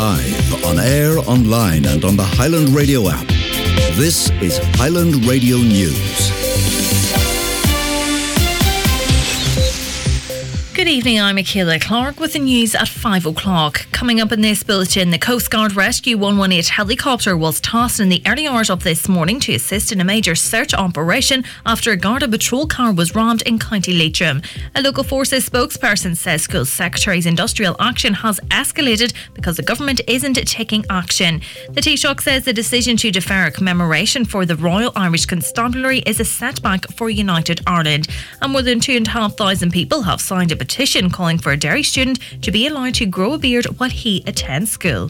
live, on air, online and on the Highland Radio app. This is Highland Radio News. Good evening, I'm Michaela Clark with the news at 5 o'clock. Coming up in this bulletin, the Coast Guard Rescue 118 helicopter was tossed in the early hours of this morning to assist in a major search operation after a Garda patrol car was rammed in County Leitrim. A local forces spokesperson says School Secretary's industrial action has escalated because the government isn't taking action. The Taoiseach says the decision to defer a commemoration for the Royal Irish Constabulary is a setback for United Ireland. And more than 2,500 people have signed a petition calling for a Derry student to be allowed to grow a beard while he attends school.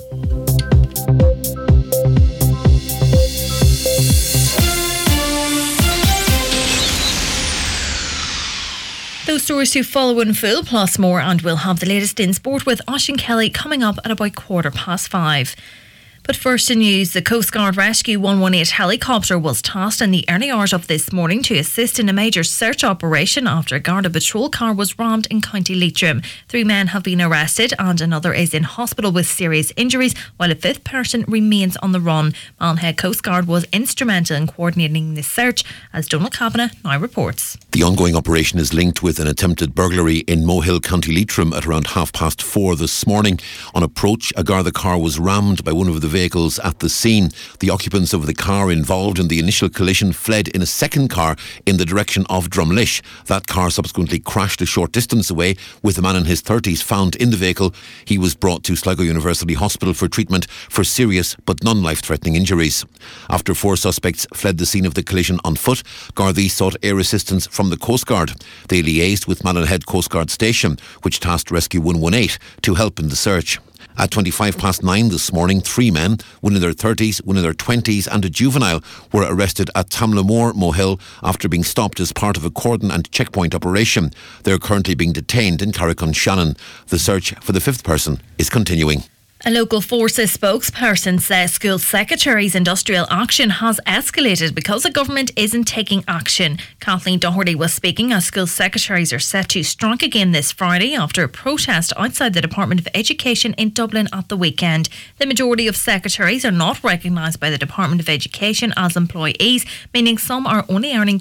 Those stories to follow in full, plus more, and we'll have the latest in sport with Oisín Kelly coming up at about 5:15. But first in news, the Coast Guard Rescue 118 helicopter was tasked in the early hours of this morning to assist in a major search operation after a Garda patrol car was rammed in County Leitrim. 3 men have been arrested and another is in hospital with serious injuries, while a 5th person remains on the run. Malhead Coast Guard was instrumental in coordinating this search, as Donald Kavanagh now reports. The ongoing operation is linked with an attempted burglary in Mohill, County Leitrim at around 4:30 this morning. On approach, a Garda car was rammed by one of the vehicles at the scene. The occupants of the car involved in the initial collision fled in a second car in the direction of Drumlish. That car subsequently crashed a short distance away, with a man in his 30s found in the vehicle. He was brought to Sligo University Hospital for treatment for serious but non-life-threatening injuries. After 4 suspects fled the scene of the collision on foot, Gardaí sought air assistance from the Coast Guard. They liaised with Malhead Coast Guard Station, which tasked Rescue 118 to help in the search. At 9:25 this morning, 3 men, one in their 30s, one in their 20s and a juvenile, were arrested at Tamlamore, Mohill, after being stopped as part of a cordon and checkpoint operation. They are currently being detained in Carrick-on-Shannon. The search for the 5th person is continuing. A local forces spokesperson says School Secretary's industrial action has escalated because the government isn't taking action. Kathleen Doherty was speaking as School Secretaries are set to strike again this Friday after a protest outside the Department of Education in Dublin at the weekend. The majority of secretaries are not recognised by the Department of Education as employees, meaning some are only earning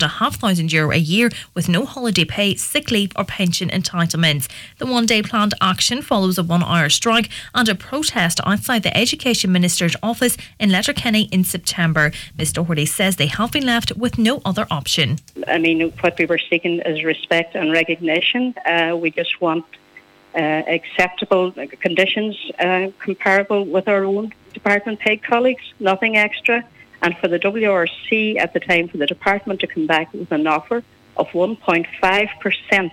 €12,500 a year with no holiday pay, sick leave or pension entitlements. The one-day planned action follows a 1-hour strike and a protest outside the Education Minister's office in Letterkenny in September. Ms Doherty says they have been left with no other option. I mean, what we were seeking is respect and recognition. We just want acceptable conditions comparable with our own department paid colleagues, nothing extra. And for the WRC at the time, for the department to come back with an offer of 1.5%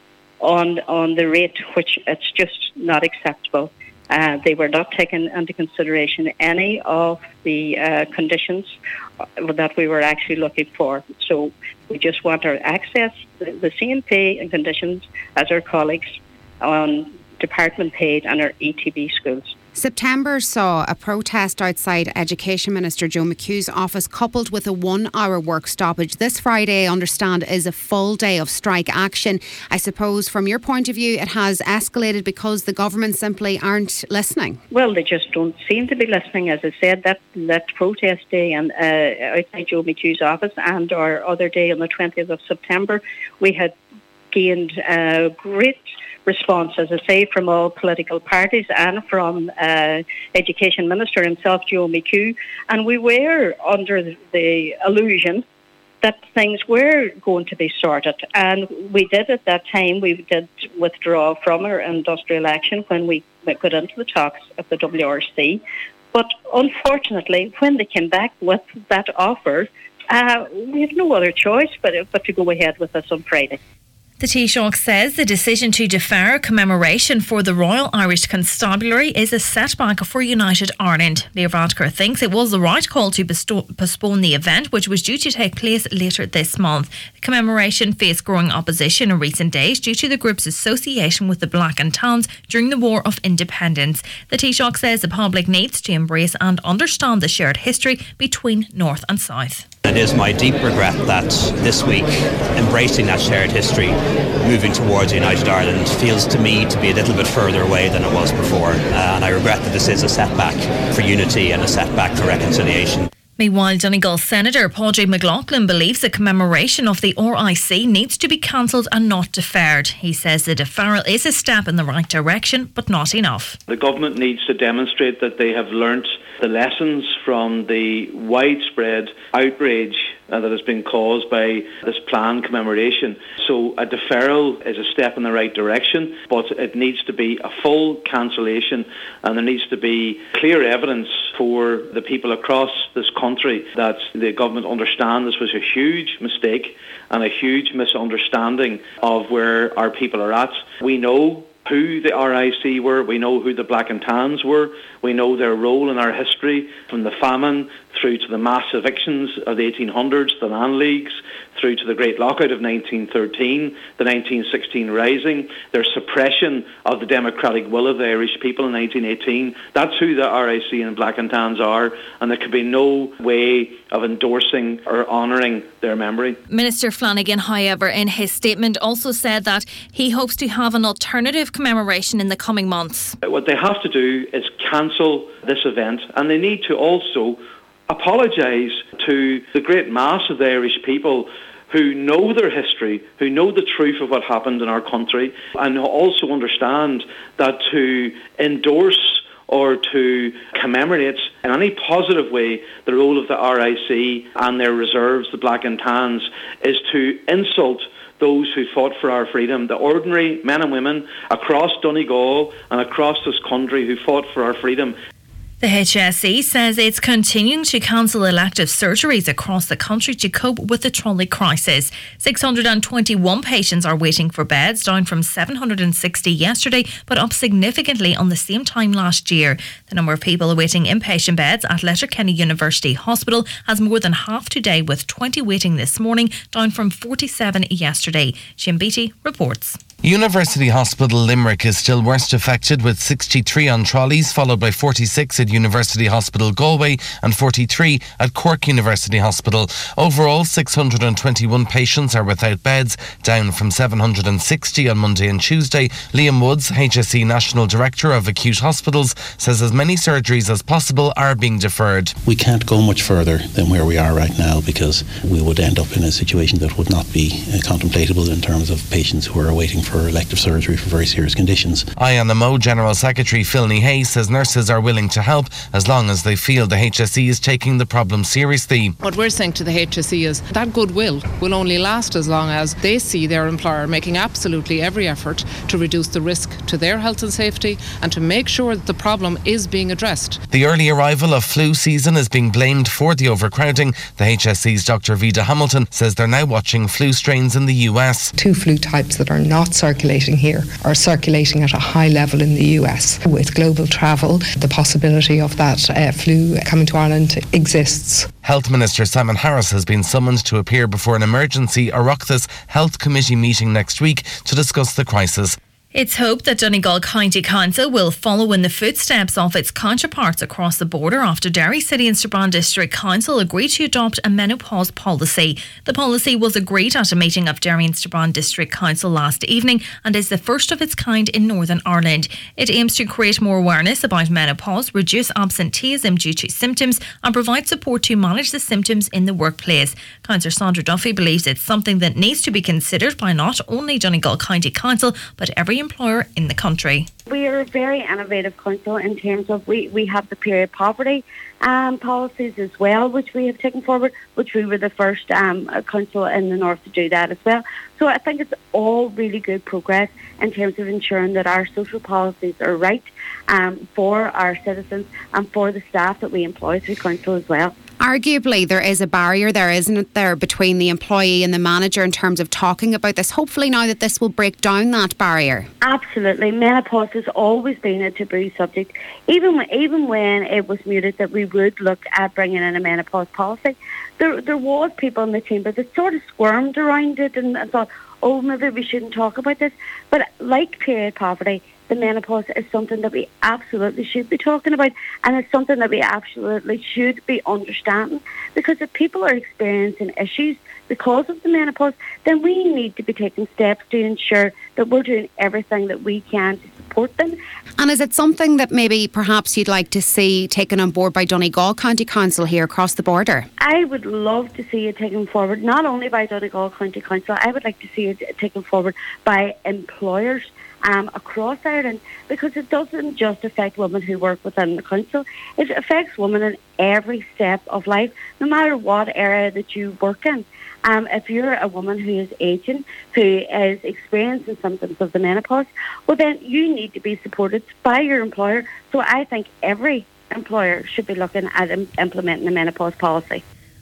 on the rate, which it's just not acceptable. They were not taking into consideration any of the conditions that we were actually looking for. So we just want our access, the same pay and conditions as our colleagues on department paid and our ETB schools. September saw a protest outside Education Minister Joe McHugh's office coupled with a 1-hour work stoppage. This Friday, I understand, is a full day of strike action. I suppose from your point of view it has escalated because the government simply aren't listening. Well, they just don't seem to be listening. As I said, that protest day and outside Joe McHugh's office and our other day on the 20th of September, we had gained great response, as I say, from all political parties and from Education Minister himself, Joe McHugh. And we were under the illusion that things were going to be sorted. And we did at that time, we did withdraw from our industrial action when we got into the talks of the WRC. But unfortunately, when they came back with that offer, we have no other choice but to go ahead with this on Friday. The Taoiseach says the decision to defer a commemoration for the Royal Irish Constabulary is a setback for United Ireland. Leo Varadkar thinks it was the right call to postpone the event, which was due to take place later this month. The commemoration faced growing opposition in recent days due to the group's association with the Black and Tans during the War of Independence. The Taoiseach says the public needs to embrace and understand the shared history between North and South. It is my deep regret that this week, embracing that shared history, moving towards United Ireland, feels to me to be a little bit further away than it was before. And I regret that this is a setback for unity and a setback for reconciliation. Meanwhile, Donegal Senator Padraig McLaughlin believes the commemoration of the RIC needs to be cancelled and not deferred. He says the deferral is a step in the right direction, but not enough. The government needs to demonstrate that they have learnt the lessons from the widespread outrage that has been caused by this planned commemoration. So a deferral is a step in the right direction, but it needs to be a full cancellation, and there needs to be clear evidence for the people across this country that the government understand this was a huge mistake and a huge misunderstanding of where our people are at. We know who the RIC were, we know who the Black and Tans were, we know their role in our history, from the famine through to the mass evictions of the 1800s, the land leagues, through to the Great Lockout of 1913, the 1916 Rising, their suppression of the democratic will of the Irish people in 1918. That's who the RIC and Black and Tans are, and there could be no way of endorsing or honouring their memory. Minister Flanagan, however, in his statement also said that he hopes to have an alternative commemoration in the coming months. What they have to do is cancel this event, and they need to also apologise to the great mass of the Irish people who know their history, who know the truth of what happened in our country, and also understand that to endorse or to commemorate in any positive way the role of the RIC and their reserves, the Black and Tans, is to insult those who fought for our freedom, the ordinary men and women across Donegal and across this country who fought for our freedom. The HSE says it's continuing to cancel elective surgeries across the country to cope with the trolley crisis. 621 patients are waiting for beds, down from 760 yesterday, but up significantly on the same time last year. The number of people awaiting inpatient beds at Letterkenny University Hospital has more than halved today, with 20 waiting this morning, down from 47 yesterday. Jim Beattie reports. University Hospital Limerick is still worst affected, with 63 on trolleys, followed by 46 at University Hospital Galway and 43 at Cork University Hospital. Overall, 621 patients are without beds, down from 760 on Monday and Tuesday. Liam Woods, HSE National Director of Acute Hospitals, says as many surgeries as possible are being deferred. We can't go much further than where we are right now, because we would end up in a situation that would not be contemplatable in terms of patients who are waiting for elective surgery for very serious conditions. INMO General Secretary Philny Hayes says nurses are willing to help as long as they feel the HSE is taking the problem seriously. What we're saying to the HSE is that goodwill will only last as long as they see their employer making absolutely every effort to reduce the risk to their health and safety and to make sure that the problem is being addressed. The early arrival of flu season is being blamed for the overcrowding. The HSE's Dr. Vida Hamilton says they're now watching flu strains in the US. Two flu types that are not circulating here are circulating at a high level in the US. With global travel, the possibility of that flu coming to Ireland exists. Health Minister Simon Harris has been summoned to appear before an emergency Oireachtas Health Committee meeting next week to discuss the crisis. It's hoped that Donegal County Council will follow in the footsteps of its counterparts across the border after Derry City and Strabane District Council agreed to adopt a menopause policy. The policy was agreed at a meeting of Derry and Strabane District Council last evening and is the first of its kind in Northern Ireland. It aims to create more awareness about menopause, reduce absenteeism due to symptoms and provide support to manage the symptoms in the workplace. Councillor Sandra Duffy believes it's something that needs to be considered by not only Donegal County Council but every employer in the country. We are a very innovative council in terms of we have the period poverty policies as well, which we have taken forward, which we were the first council in the north to do that as well. So I think it's all really good progress in terms of ensuring that our social policies are right for our citizens and for the staff that we employ through council as well. Arguably, there is a barrier there, isn't it, there between the employee and the manager in terms of talking about this. Hopefully now that this will break down that barrier. Absolutely. Menopause has always been a taboo subject. Even when it was mooted that we would look at bringing in a menopause policy, there was people in the chamber that sort of squirmed around it and thought, oh, maybe we shouldn't talk about this. But like period poverty, the menopause is something that we absolutely should be talking about, and it's something that we absolutely should be understanding, because if people are experiencing issues because of the menopause, then we need to be taking steps to ensure that we're doing everything that we can to support them. And is it something that maybe perhaps you'd like to see taken on board by Donegal County Council here across the border? I would love to see it taken forward, not only by Donegal County Council, I would like to see it taken forward by employers across Ireland, because it doesn't just affect women who work within the council. It affects women in every step of life, no matter what area that you work in. If you're a woman who is aging, who is experiencing symptoms of the menopause, well then you need to be supported by your employer. So I think every employer should be looking at implementing a menopause policy.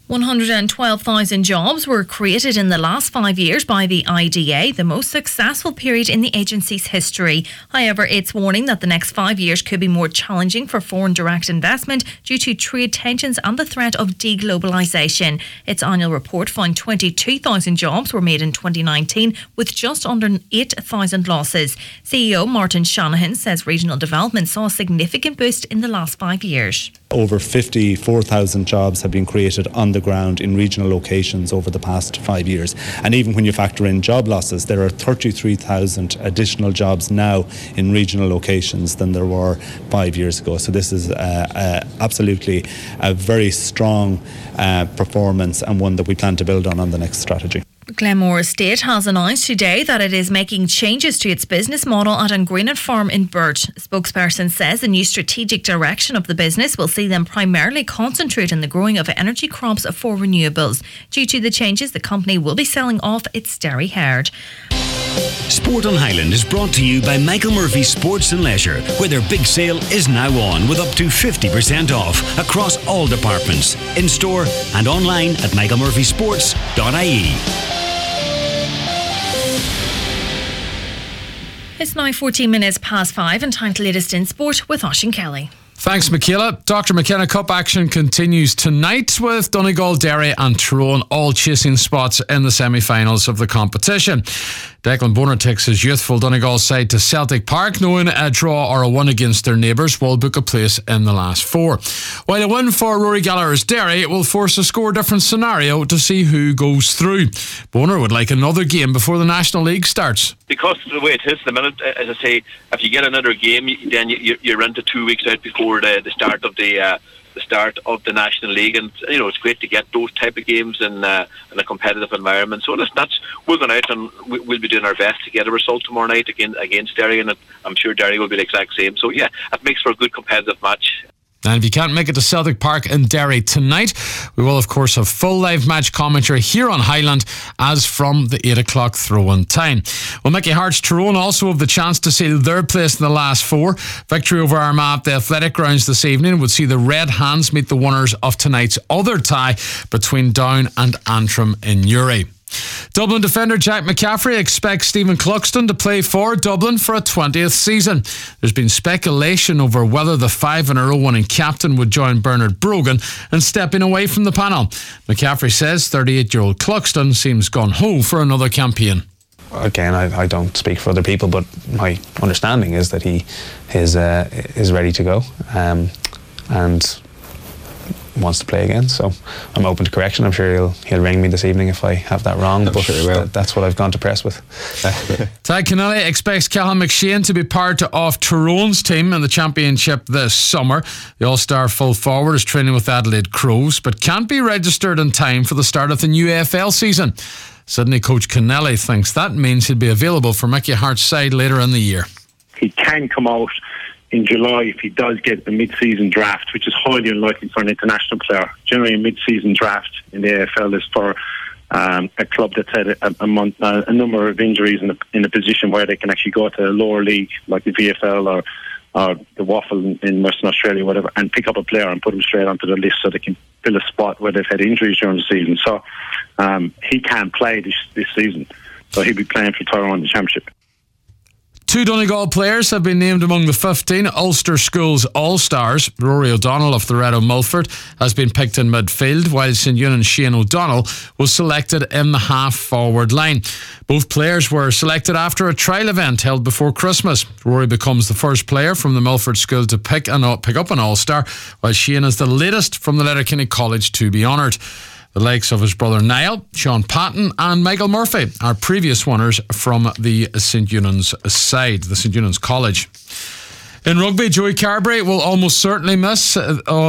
112,000 jobs were created in the last 5 years by the IDA, the most successful period in the agency's history. However, it's warning that the next 5 years could be more challenging for foreign direct investment due to trade tensions and the threat of deglobalisation. Its annual report found 22,000 jobs were made in 2019, with just under 8,000 losses. CEO Martin Shanahan says regional development saw a significant boost in the last 5 years. Over 54,000 jobs have been created on the ground in regional locations over the past 5 years. And even when you factor in job losses, there are 33,000 additional jobs now in regional locations than there were 5 years ago. So this is absolutely a very strong performance, and one that we plan to build on the next strategy. Glenmore Estate has announced today that it is making changes to its business model at Angrenan Farm in Burt. A spokesperson says the new strategic direction of the business will see them primarily concentrate on the growing of energy crops for renewables. Due to the changes, the company will be selling off its dairy herd. Sport on Highland is brought to you by Michael Murphy Sports and Leisure, where their big sale is now on with up to 50% off across all departments, in store and online at michaelmurphysports.ie. It's now 14 minutes past 5 and time to latest in sport with Oisín Kelly. Thanks, Michaela. Dr. McKenna Cup action continues tonight with Donegal, Derry and Tyrone all chasing spots in the semi-finals of the competition. Declan Bonner takes his youthful Donegal side to Celtic Park, knowing a draw or a win against their neighbours will book a place in the last four. While a win for Rory Gallagher's Derry will force a score-different scenario to see who goes through. Bonner would like another game before the National League starts. Because of the way it is at the minute, as I say, if you get another game, then you're into 2 weeks out before the start of the National League, and you know it's great to get those type of games in a competitive environment. So listen, we're going out and we'll be doing our best to get a result tomorrow night against Derry, and I'm sure Derry will be the exact same. So yeah, it makes for a good competitive match. And if you can't make it to Celtic Park in Derry tonight, we will of course have full live match commentary here on Highland as from the 8 o'clock throw-in time. Well, Mickey Hart's Tyrone also have the chance to seal their place in the last four. Victory over Armagh at the Athletic Grounds this evening would see the Red Hands meet the winners of tonight's other tie between Down and Antrim in Uri. Dublin defender Jack McCaffrey expects Stephen Cluxton to play for Dublin for a 20th season. There's been speculation over whether the 5-in-a-row winning captain would join Bernard Brogan in stepping away from the panel. McCaffrey says 38-year-old Cluxton seems gung-ho for another campaign. Again, I don't speak for other people, but my understanding is that he is ready to go and wants to play again, so I'm open to correction. I'm sure he'll ring me this evening if I have that wrong, but sure that's what I've gone to press with. Tadhg Kennelly expects Callum McShane to be part of Tyrone's team in the championship this summer. The All-Star full forward is training with Adelaide Crows but can't be registered in time for the start of the new AFL season. Sydney coach Kennelly thinks that means he'll be available for Mickey Hart's side later in the year. He can come out in July if he does get the mid-season draft, which is highly unlikely for an international player. Generally, a mid-season draft in the AFL is for a club that's had a number of injuries in a position where they can actually go to a lower league like the VFL or the Waffle in Western Australia, whatever, and pick up a player and put him straight onto the list so they can fill a spot where they've had injuries during the season. So he can't play this season, so he'll be playing for Tyrone in the championship. 2 Donegal players have been named among the 15 Ulster Schools All-Stars. Rory O'Donnell of the Red O'Mulford has been picked in midfield, while St Eunan's Shane O'Donnell was selected in the half-forward line. Both players were selected after a trial event held before Christmas. Rory becomes the first player from the Milford School to pick up an All-Star, while Shane is the latest from the Letterkenny College to be honoured. The likes of his brother Niall, Sean Patton and Michael Murphy are previous winners from the St Eunan's side, the St Eunan's College. In rugby, Joey Carberry will almost certainly miss all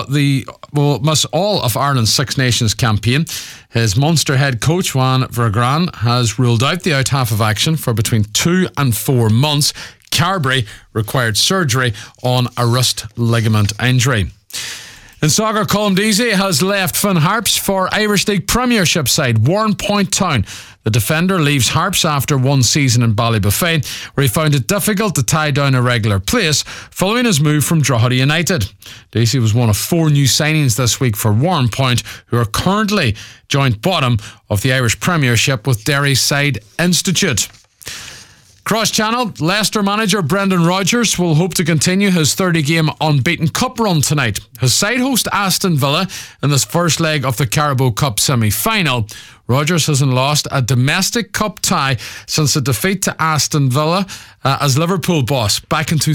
of Ireland's Six Nations campaign. His Munster head coach Juan Vergran has ruled out the out half of action for between 2 and 4 months. Carberry required surgery on a wrist ligament injury. In soccer, Colm Deasy has left Finn Harps for Irish League Premiership side Warrenpoint Town. The defender leaves Harps after one season in Ballybofey, where he found it difficult to tie down a regular place following his move from Drogheda United. Deasy was one of 4 new signings this week for Warrenpoint, who are currently joint bottom of the Irish Premiership with Derry's side Institute. Cross-channel, Leicester manager Brendan Rodgers will hope to continue his 30-game unbeaten cup run tonight. His side host Aston Villa in this first leg of the Carabao Cup semi-final. Rodgers hasn't lost a domestic cup tie since a defeat to Aston Villa as Liverpool boss back in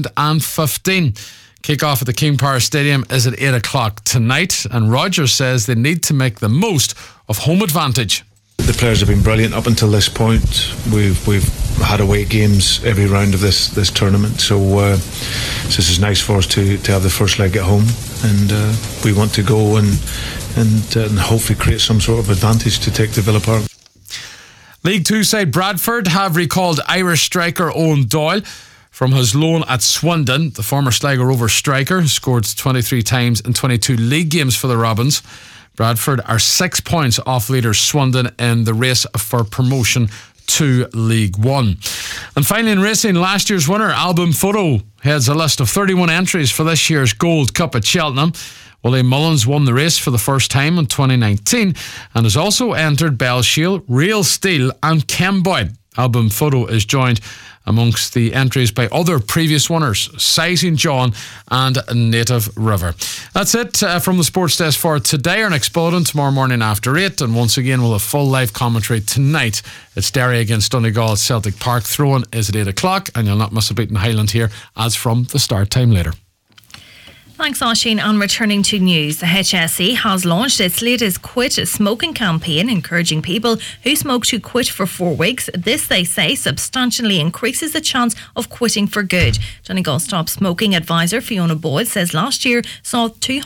2015. Kick-off at the King Power Stadium is at 8 o'clock tonight, and Rodgers says they need to make the most of home advantage. The players have been brilliant up until this point. We've had away games every round of this tournament, so this is nice for us to have the first leg at home, and we want to go and hopefully create some sort of advantage to take to Villa Park. League 2 side Bradford have recalled Irish striker Owen Doyle from his loan at Swindon. The former Sligo Rovers striker scored 23 times in 22 league games for the Robins. Bradford are 6 points off leaders Swindon in the race for promotion to League 1. And finally in racing, last year's winner Album Photo heads a list of 31 entries for this year's Gold Cup at Cheltenham. Willie Mullins won the race for the first time in 2019 and has also entered Bellshill, Real Steel and Kemboy. Album Photo is joined amongst the entries by other previous winners, Sizing John and Native River. That's it from the Sports Desk for today. Our next bulletin tomorrow morning after 8, and once again we'll have full live commentary tonight. It's Derry against Donegal at Celtic Park. Throw-in is at 8 o'clock, and you'll not miss a beat in Highland here as from the start time later. Thanks, Oisín. On returning to news, the HSE has launched its latest Quit Smoking campaign, encouraging people who smoke to quit for 4 weeks. This, they say, substantially increases the chance of quitting for good. Donegal Stop Smoking advisor Fiona Boyd says last year saw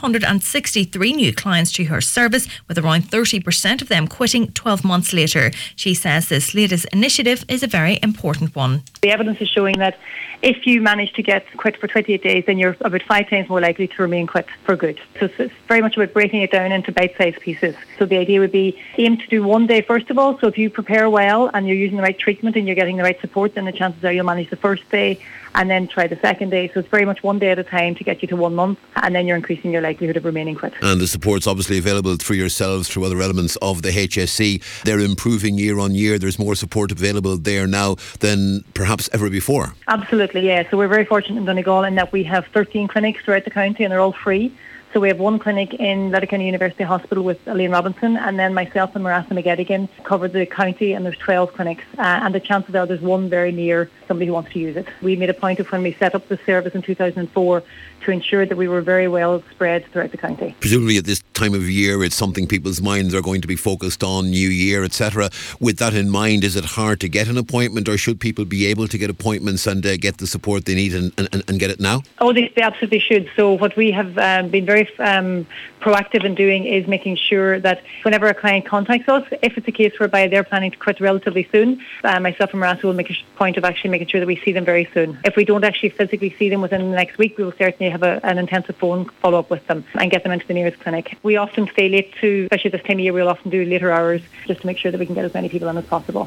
263 new clients to her service, with around 30% of them quitting 12 months later. She says this latest initiative is a very important one. The evidence is showing that if you manage to get quit for 28 days, then you're about 5 times more likely to remain quit for good. So it's very much about breaking it down into bite-sized pieces. So the idea would be aim to do 1 day first of all. So if you prepare well and you're using the right treatment and you're getting the right support, then the chances are you'll manage the first day and then try the second day. So it's very much 1 day at a time to get you to 1 month, and then you're increasing your likelihood of remaining quit. And the support's obviously available through yourselves, through other elements of the HSE. They're improving year on year. There's more support available there now than perhaps ever before. Absolutely, yeah. So we're very fortunate in Donegal in that we have 13 clinics throughout the county, and they're all free. So we have 1 clinic in Letterkenny University Hospital with Elaine Robinson, and then myself and Marassa McGettigan cover the county, and there's 12 clinics. And the chances are there's 1 very near somebody who wants to use it. We made a point of when we set up the service in 2004 to ensure that we were very well spread throughout the county. Presumably at this time of year it's something people's minds are going to be focused on, New Year, etc. With that in mind, is it hard to get an appointment, or should people be able to get appointments and get the support they need and get it now? Oh, they absolutely should. So what we have been very proactive in doing is making sure that whenever a client contacts us, if it's a case whereby they're planning to quit relatively soon, myself and Marassa will make a point of actually making sure that we see them very soon. If we don't actually physically see them within the next week, we will certainly have an intensive phone follow-up with them and get them into the nearest clinic. We often stay late too, especially this time of year, we'll often do later hours just to make sure that we can get as many people in as possible.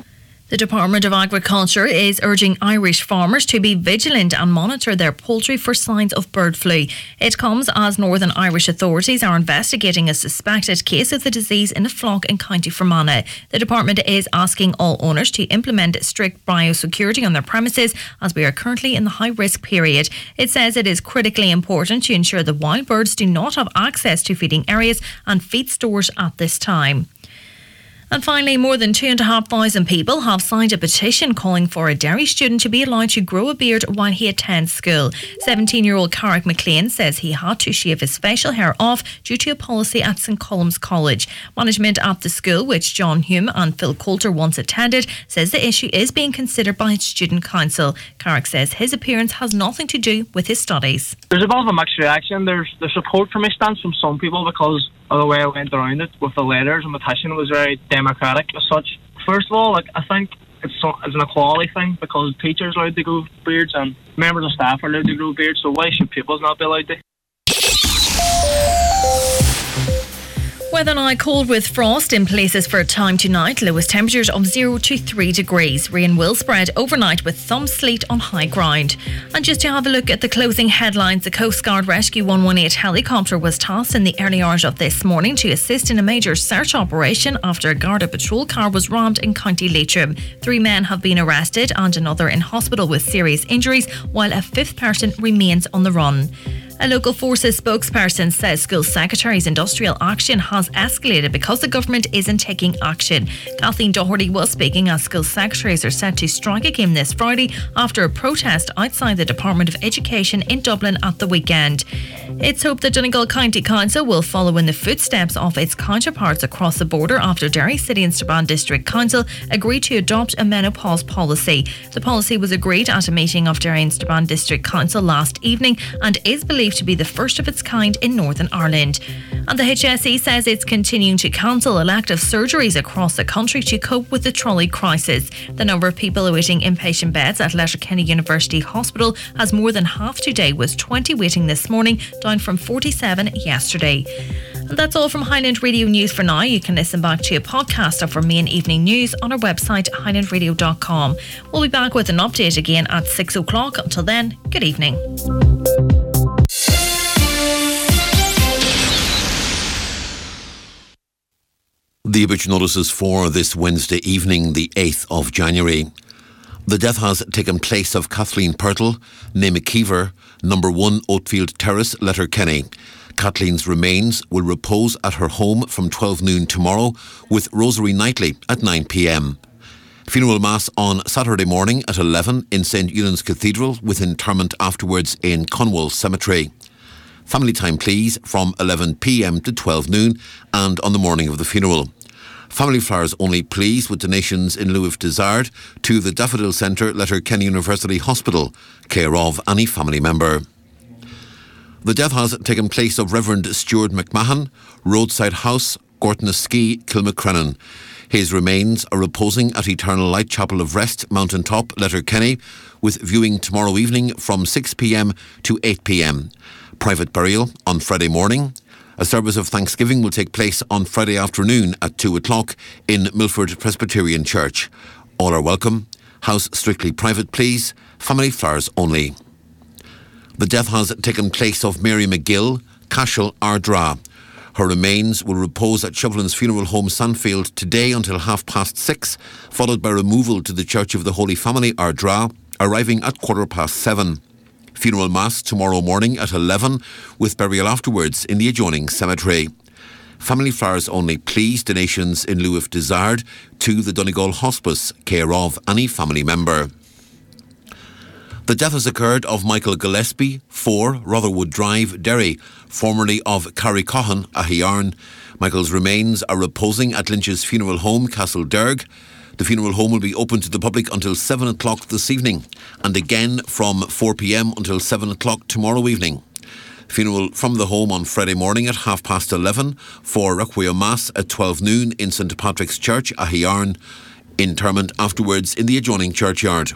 The Department of Agriculture is urging Irish farmers to be vigilant and monitor their poultry for signs of bird flu. It comes as Northern Irish authorities are investigating a suspected case of the disease in a flock in County Fermanagh. The department is asking all owners to implement strict biosecurity on their premises as we are currently in the high-risk period. It says it is critically important to ensure that wild birds do not have access to feeding areas and feed stores at this time. And finally, more than 2,500 people have signed a petition calling for a Derry student to be allowed to grow a beard while he attends school. 17-year-old Carrick McLean says he had to shave his facial hair off due to a policy at St Columb's College. Management at the school, which John Hume and Phil Coulter once attended, says the issue is being considered by its student council. Carrick says his appearance has nothing to do with his studies. There's a bit of a mixed reaction. There's support from my stance from some people because of the way I went around it with the letters and petition was very democratic as such. First of all, I think it's an equality thing because teachers are allowed to grow beards and members of staff are allowed to grow beards, so why should pupils not be allowed to? Weather now cold with frost in places for a time tonight. Lowest temperatures of 0 to 3 degrees. Rain will spread overnight with some sleet on high ground. And just to have a look at the closing headlines, the Coast Guard Rescue 118 helicopter was tasked in the early hours of this morning to assist in a major search operation after a Garda patrol car was rammed in County Leitrim. 3 men have been arrested and another in hospital with serious injuries, while a 5th person remains on the run. A local forces spokesperson says school secretaries' industrial action has escalated because the government isn't taking action. Kathleen Doherty was speaking as school secretaries are set to strike again this Friday after a protest outside the Department of Education in Dublin at the weekend. It's hoped that Donegal County Council will follow in the footsteps of its counterparts across the border after Derry City and Strabane District Council agreed to adopt a menopause policy. The policy was agreed at a meeting of Derry and Strabane District Council last evening and is believed to be the first of its kind in Northern Ireland. And the HSE says it's continuing to cancel elective surgeries across the country to cope with the trolley crisis. The number of people awaiting inpatient beds at Letterkenny University Hospital has more than halved today, with 20 waiting this morning, down from 47 yesterday. And that's all from Highland Radio News for now. You can listen back to a podcast of our main evening news on our website, highlandradio.com. We'll be back with an update again at 6 o'clock. Until then, good evening. The obituary notices for this Wednesday evening, the 8th of January. The death has taken place of Kathleen Purtle, née McKeever, number 1 Oatfield Terrace, Letterkenny. Kathleen's remains will repose at her home from 12 noon tomorrow, with Rosary nightly at 9 p.m. Funeral Mass on Saturday morning at 11 in St Eunan's Cathedral, with interment afterwards in Conwall Cemetery. Family time, please, from 11 p.m. to 12 noon and on the morning of the funeral. Family flowers only, please, with donations in lieu if desired to the Daffodil Centre, Letterkenny University Hospital, care of any family member. The death has taken place of Reverend Stuart McMahon, Roadside House, Gortnaskee, Kilmacrennan. His remains are reposing at Eternal Light Chapel of Rest, Mountain Top, Letterkenny, with viewing tomorrow evening from 6 p.m. to 8 p.m. Private burial on Friday morning. A service of thanksgiving will take place on Friday afternoon at 2 o'clock in Milford Presbyterian Church. All are welcome. House strictly private, please. Family flowers only. The death has taken place of Mary McGill, Cashel, Ardra. Her remains will repose at Shevlin's Funeral Home, Sandfield, today until 6:30, followed by removal to the Church of the Holy Family, Ardra, arriving at 7:15. Funeral Mass tomorrow morning at 11, with burial afterwards in the adjoining cemetery. Family flowers only, please. Donations in lieu if desired to the Donegal Hospice, care of any family member. The death has occurred of Michael Gillespie, 4 Rotherwood Drive, Derry, formerly of Carricohan, Ahiarn. Michael's remains are reposing at Lynch's Funeral Home, Castlederg. The funeral home will be open to the public until 7 o'clock this evening, and again from 4 p.m. until 7 o'clock tomorrow evening. Funeral from the home on Friday morning at 11:30 for Requiem Mass at 12 noon in St Patrick's Church, Ahiarn. Interment afterwards in the adjoining churchyard.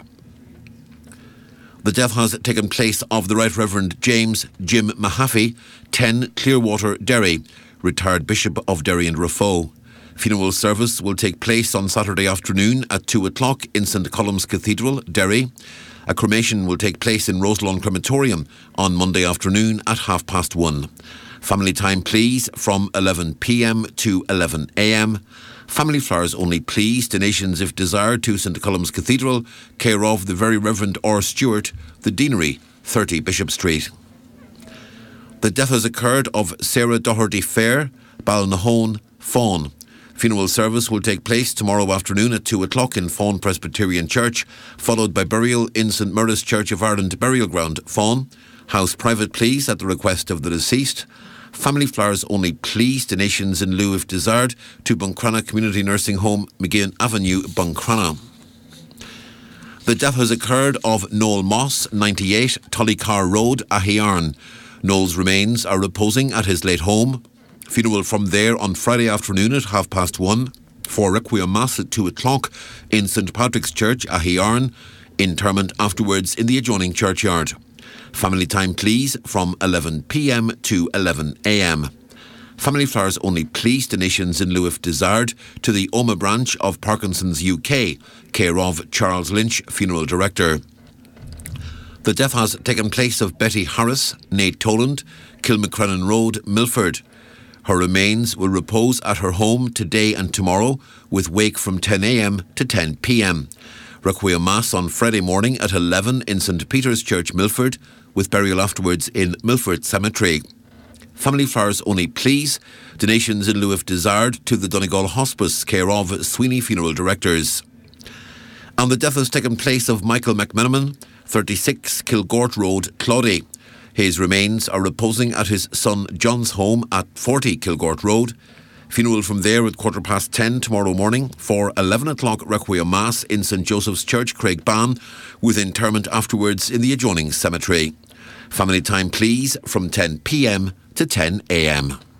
The death has taken place of the Right Reverend James Jim Mahaffey, 10 Clearwater, Derry, retired Bishop of Derry and Raphoe. Funeral service will take place on Saturday afternoon at 2 o'clock in St Colum's Cathedral, Derry. A cremation will take place in Roselawn Crematorium on Monday afternoon at 1:30. Family time, please, from 11 p.m. to 11 a.m. Family flowers only, please. Donations, if desired, to St Colum's Cathedral, care of the Very Reverend R. Stewart, the Deanery, 30 Bishop Street. The death has occurred of Sarah Doherty Fair, Balnahone, Fawn. Funeral service will take place tomorrow afternoon at 2 o'clock in Fawn Presbyterian Church, followed by burial in St Maurice Church of Ireland Burial Ground, Fawn. House private, please, at the request of the deceased. Family flowers only, please. Donations in lieu, if desired, to Buncrana Community Nursing Home, McGinn Avenue, Buncrana. The death has occurred of Noel Moss, 98, Tullycar Road, Ahiarn. Noel's remains are reposing at his late home. Funeral from there on Friday afternoon at 1:30. For Requiem Mass at 2 o'clock in St Patrick's Church, Ahiarn. Interment afterwards in the adjoining churchyard. Family time, please, from 11 p.m. to 11 a.m. Family flowers only, please. Donations in lieu, if desired, to the Oma branch of Parkinson's UK, care of Charles Lynch, Funeral Director. The death has taken place of Betty Harris, Nate Toland, Kilmacrennan Road, Milford. Her remains will repose at her home today and tomorrow, with wake from 10 a.m. to 10 p.m. Requiem Mass on Friday morning at 11 in St Peter's Church, Milford, with burial afterwards in Milford Cemetery. Family flowers only, please. Donations in lieu, if desired, to the Donegal Hospice, care of Sweeney Funeral Directors. And the death has taken place of Michael McMenamin, 36 Kilgort Road, Claudy. His remains are reposing at his son John's home at 40 Kilgort Road. Funeral from there at 10:15 tomorrow morning for 11 o'clock Requiem Mass in St Joseph's Church, Craigban, with interment afterwards in the adjoining cemetery. Family time, please, from 10 p.m. to 10 a.m.